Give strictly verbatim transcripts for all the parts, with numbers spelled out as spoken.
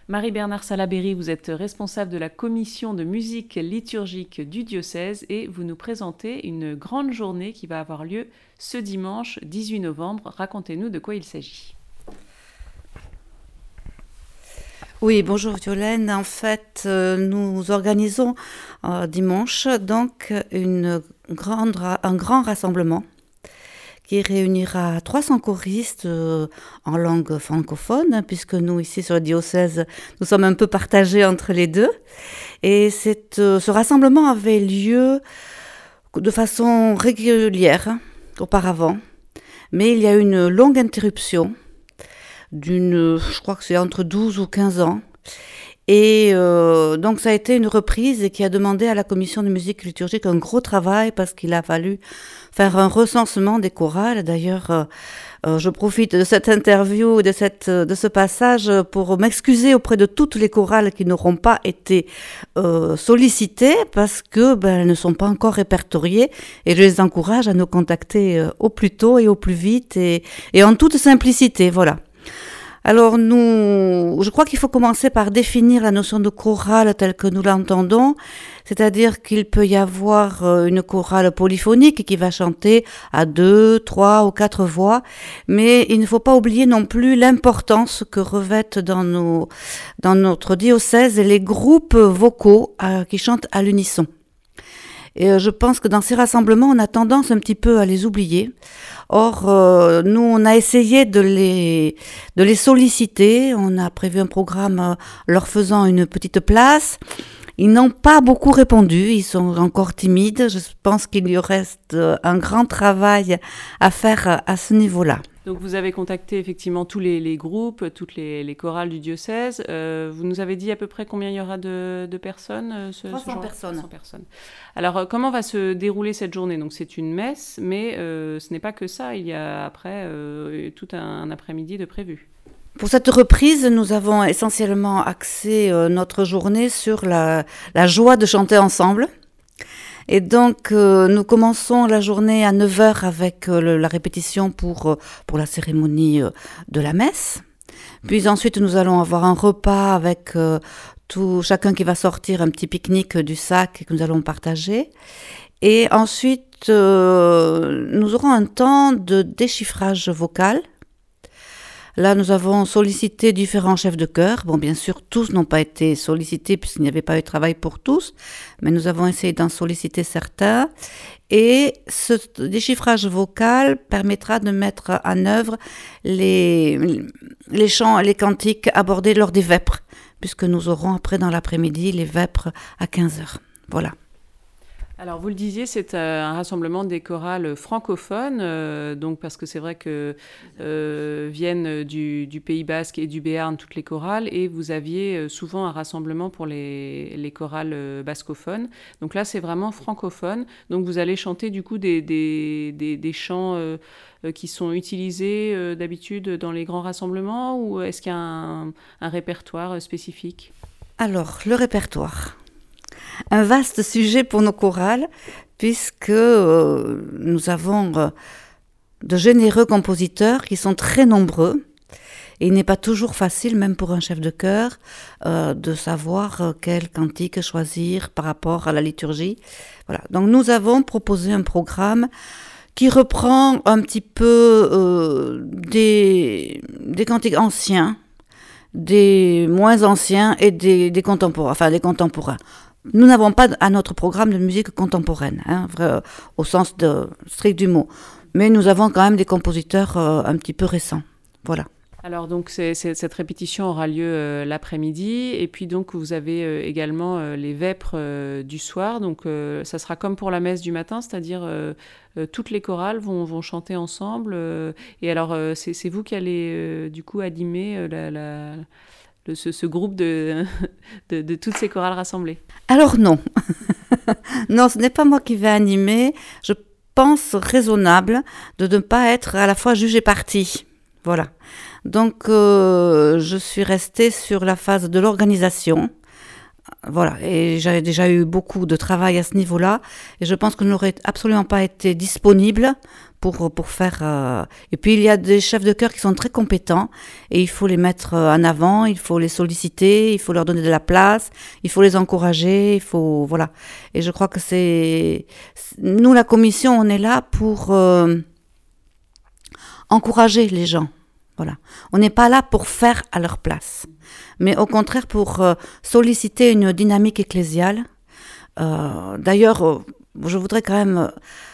Marie-Bernard Salaberry, vous êtes responsable de la commission de musique liturgique du diocèse et vous nous présentez une grande journée qui va avoir lieu ce dimanche dix-huit novembre. Racontez-nous de quoi il s'agit. Oui, bonjour Violaine. En fait, euh, nous organisons euh, dimanche donc une grande, un grand rassemblement qui réunira trois cents choristes euh, en langue francophone, puisque nous, ici sur le diocèse, nous sommes un peu partagés entre les deux. Et cette, euh, ce rassemblement avait lieu de façon régulière auparavant, mais il y a eu une longue interruption d'une, je crois que c'est entre douze ou quinze ans. Et euh, donc ça a été une reprise et qui a demandé à la commission de musique liturgique un gros travail parce qu'il a fallu faire un recensement des chorales. D'ailleurs, euh, euh, je profite de cette interview, de, cette, de ce passage pour m'excuser auprès de toutes les chorales qui n'auront pas été euh, sollicitées parce que ben, elles ne sont pas encore répertoriées et je les encourage à nous contacter euh, au plus tôt et au plus vite et, et en toute simplicité, voilà. Alors nous, je crois qu'il faut commencer par définir la notion de chorale telle que nous l'entendons, c'est-à-dire qu'il peut y avoir une chorale polyphonique qui va chanter à deux, trois ou quatre voix, mais il ne faut pas oublier non plus l'importance que revêtent dans, nos, dans notre diocèse les groupes vocaux euh, qui chantent à l'unisson. Et je pense que dans ces rassemblements, on a tendance un petit peu à les oublier. Or, euh, nous, on a essayé de les, de les solliciter. On a prévu un programme euh, leur faisant une petite place. Ils n'ont pas beaucoup répondu. Ils sont encore timides. Je pense qu'il y reste euh, un grand travail à faire euh, à ce niveau-là. Donc vous avez contacté effectivement tous les, les groupes, toutes les, les chorales du diocèse. Euh, vous nous avez dit à peu près combien il y aura de, de personnes euh, ce, trois cents ce jour personnes. trois cents personnes. Alors euh, comment va se dérouler cette journée? Donc c'est une messe, mais euh, ce n'est pas que ça. Il y a après euh, tout un, un après-midi de prévu. Pour cette reprise, nous avons essentiellement axé euh, notre journée sur la, la joie de chanter ensemble. Et donc, euh, nous commençons la journée à neuf heures avec euh, le, la répétition pour, euh, pour la cérémonie euh, de la messe. Puis ensuite, nous allons avoir un repas avec euh, tout, chacun qui va sortir un petit pique-nique du sac que nous allons partager. Et ensuite, euh, nous aurons un temps de déchiffrage vocal. Là, nous avons sollicité différents chefs de chœur. Bon, bien sûr, tous n'ont pas été sollicités puisqu'il n'y avait pas eu de travail pour tous, mais nous avons essayé d'en solliciter certains. Et ce déchiffrage vocal permettra de mettre en œuvre les, les chants, les cantiques abordés lors des vêpres, puisque nous aurons après dans l'après-midi les vêpres à quinze heures. Voilà. Alors, vous le disiez, c'est un rassemblement des chorales francophones, euh, donc parce que c'est vrai que euh, viennent du, du Pays Basque et du Béarn toutes les chorales, et vous aviez souvent un rassemblement pour les, les chorales bascophones. Donc là, c'est vraiment francophone. Donc vous allez chanter du coup des, des, des, des chants euh, qui sont utilisés euh, d'habitude dans les grands rassemblements, ou est-ce qu'il y a un, un répertoire spécifique? Alors, le répertoire. Un vaste sujet pour nos chorales, puisque euh, nous avons euh, de généreux compositeurs qui sont très nombreux. Et il n'est pas toujours facile, même pour un chef de chœur, euh, de savoir euh, quel cantique choisir par rapport à la liturgie. Voilà. Donc nous avons proposé un programme qui reprend un petit peu euh, des, des cantiques anciens, des moins anciens et des, des contemporains, enfin des contemporains. Nous n'avons pas à notre programme de musique contemporaine, hein, vrai, au sens de, strict du mot. Mais nous avons quand même des compositeurs euh, un petit peu récents. Voilà. Alors donc c'est, c'est, cette répétition aura lieu euh, l'après-midi et puis donc vous avez euh, également euh, les vêpres euh, du soir. Donc euh, ça sera comme pour la messe du matin, c'est-à-dire euh, euh, toutes les chorales vont, vont chanter ensemble. Euh, et alors euh, c'est, c'est vous qui allez euh, du coup animer euh, la... la Le, ce, ce groupe de, de, de toutes ces chorales rassemblées? Alors non. Non, ce n'est pas moi qui vais animer. Je pense raisonnable de ne pas être à la fois juge et partie. Voilà. Donc, euh, je suis restée sur la phase de l'organisation. Voilà, et j'avais déjà eu beaucoup de travail à ce niveau-là, et je pense que je n'aurais absolument pas été disponible pour, pour faire... Euh... Et puis il y a des chefs de chœur qui sont très compétents, et il faut les mettre en avant, il faut les solliciter, il faut leur donner de la place, il faut les encourager, il faut... Voilà. Et je crois que c'est... Nous, la commission, on est là pour euh, encourager les gens. Voilà. On n'est pas là pour faire à leur place, mais au contraire pour euh, solliciter une dynamique ecclésiale. Euh, d'ailleurs, euh, je voudrais quand même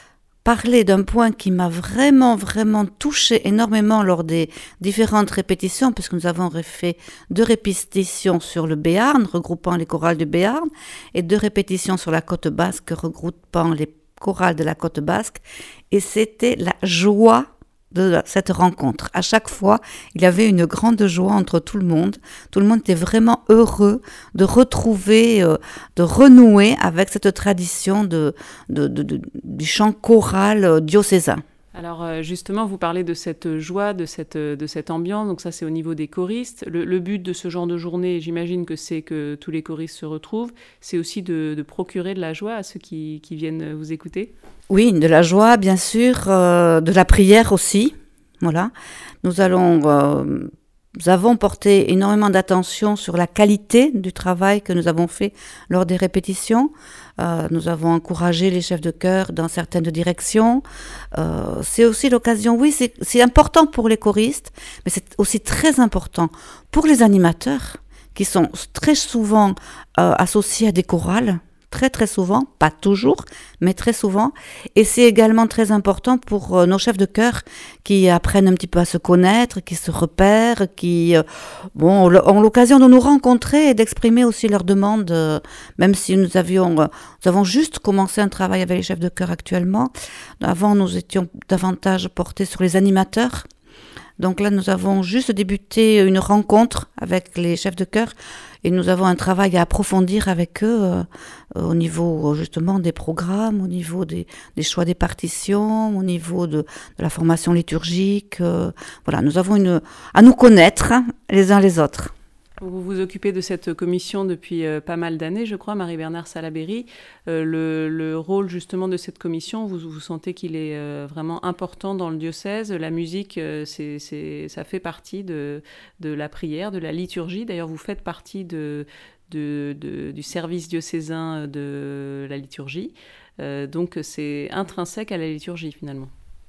parler d'un point qui m'a vraiment, vraiment touché énormément lors des différentes répétitions, puisque nous avons fait deux répétitions sur le Béarn, regroupant les chorales du Béarn, et deux répétitions sur la côte basque, regroupant les chorales de la côte basque, et c'était la joie de cette rencontre. À chaque fois, il y avait une grande joie entre tout le monde. Tout le monde était vraiment heureux de retrouver, euh, de renouer avec cette tradition de, de, de, de, du chant choral euh, diocésain. Alors justement, vous parlez de cette joie, de cette, de cette ambiance, donc ça c'est au niveau des choristes. Le, le but de ce genre de journée, j'imagine que c'est que tous les choristes se retrouvent, c'est aussi de, de procurer de la joie à ceux qui, qui viennent vous écouter? Oui, de la joie bien sûr, euh, de la prière aussi, voilà. Nous allons... Euh, Nous avons porté énormément d'attention sur la qualité du travail que nous avons fait lors des répétitions. Euh, nous avons encouragé les chefs de chœur dans certaines directions. Euh, c'est aussi l'occasion, oui, c'est, c'est important pour les choristes, mais c'est aussi très important pour les animateurs qui sont très souvent euh, associés à des chorales. Très très souvent, pas toujours, mais très souvent. Et c'est également très important pour euh, nos chefs de chœur qui apprennent un petit peu à se connaître, qui se repèrent, qui euh, bon, ont l'occasion de nous rencontrer et d'exprimer aussi leurs demandes, euh, même si nous avions, euh, nous avons juste commencé un travail avec les chefs de chœur actuellement. Avant, nous étions davantage portés sur les animateurs. Donc là, nous avons juste débuté une rencontre avec les chefs de chœur et nous avons un travail à approfondir avec eux euh, au niveau justement des programmes, au niveau des, des choix des partitions, au niveau de, de la formation liturgique. Euh, voilà, nous avons une, à nous connaître hein, les uns les autres. Vous vous occupez de cette commission depuis euh, pas mal d'années, je crois, Marie-Bernard Salaberry. Euh, le, le rôle justement de cette commission, vous, vous sentez qu'il est euh, vraiment important dans le diocèse. La musique, euh, c'est, c'est, ça fait partie de, de la prière, de la liturgie. D'ailleurs, vous faites partie de, de, de, du service diocésain de la liturgie. Euh, donc, c'est intrinsèque à la liturgie, finalement.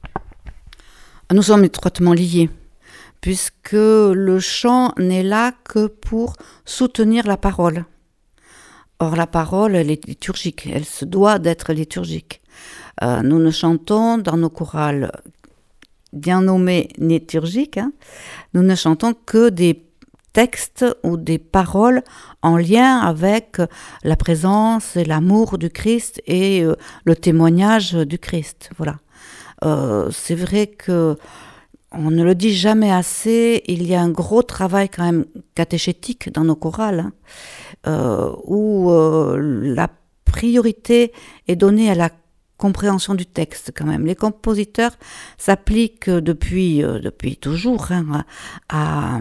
Nous sommes étroitement liés, puisque le chant n'est là que pour soutenir la parole. Or, la parole, elle est liturgique, elle se doit d'être liturgique. Euh, nous ne chantons dans nos chorales bien nommés liturgiques, hein, nous ne chantons que des textes ou des paroles en lien avec la présence et l'amour du Christ et euh, le témoignage du Christ. Voilà. Euh, c'est vrai que on ne le dit jamais assez, il y a un gros travail quand même catéchétique dans nos chorales, hein, euh, où euh, la priorité est donnée à la compréhension du texte quand même. Les compositeurs s'appliquent depuis, euh, depuis toujours hein, à,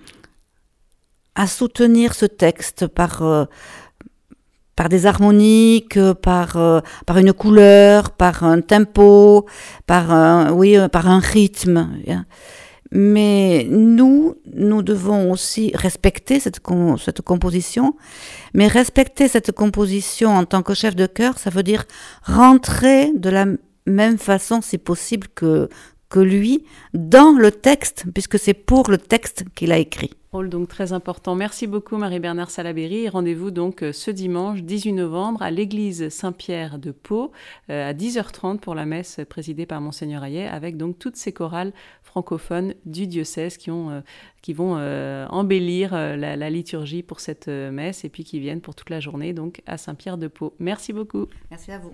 à soutenir ce texte par... Euh, par des harmoniques, par, euh, par une couleur, par un tempo, par un, oui, par un rythme. Mais nous, nous devons aussi respecter cette, com- cette composition. Mais respecter cette composition en tant que chef de chœur, ça veut dire rentrer de la même façon, si possible, que, que lui, dans le texte, puisque c'est pour le texte qu'il a écrit. Rôle donc très important. Merci beaucoup Marie-Bernard Salaberry. Rendez-vous donc ce dimanche dix-huit novembre à l'église Saint-Pierre de Pau euh, à dix heures trente pour la messe présidée par Monseigneur Hayet avec donc toutes ces chorales francophones du diocèse qui, ont, euh, qui vont euh, embellir euh, la, la liturgie pour cette euh, messe et puis qui viennent pour toute la journée donc à Saint-Pierre de Pau. Merci beaucoup. Merci à vous.